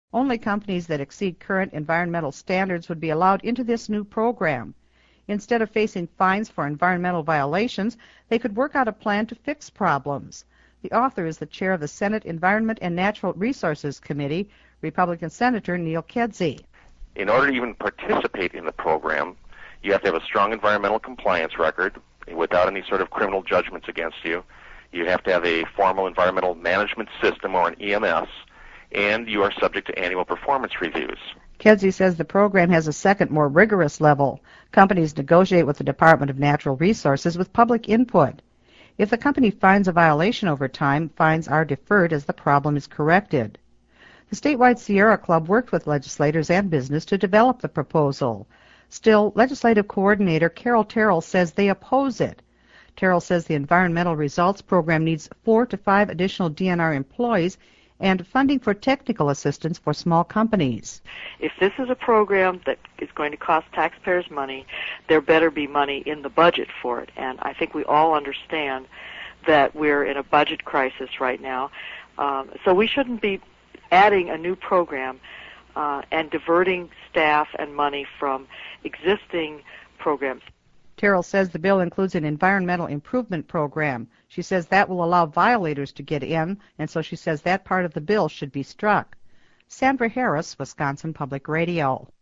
Only companies that exceed current environmental standards would be allowed into this new program. Instead of facing fines for environmental violations, they could work out a plan to fix problems. The author is the chair of the Senate Environment and Natural Resources Committee, Republican Senator Neil Kedzie. In order to even participate in the program, you have to have a strong environmental compliance record without any sort of criminal judgments against you. You have to have a formal environmental management system or an EMS, and you are subject to annual performance reviews. Kedzie says the program has a second, more rigorous level. Companies negotiate with the Department of Natural Resources with public input. If the company finds a violation over time, fines are deferred as the problem is corrected. The statewide Sierra Club worked with legislators and business to develop the proposal. Still, Legislative Coordinator Carol Terrell says they oppose it. Terrell says the Environmental Results Program needs 4 to 5 additional DNR employees and funding for technical assistance for small companies. If this is a program that is going to cost taxpayers money, there better be money in the budget for it. And I think we all understand that we're in a budget crisis right now. So we shouldn't be adding a new program and diverting staff and money from existing programs. Terrell says the bill includes an environmental improvement program. She says that will allow violators to get in, and so she says that part of the bill should be struck. Sandra Harris, Wisconsin Public Radio.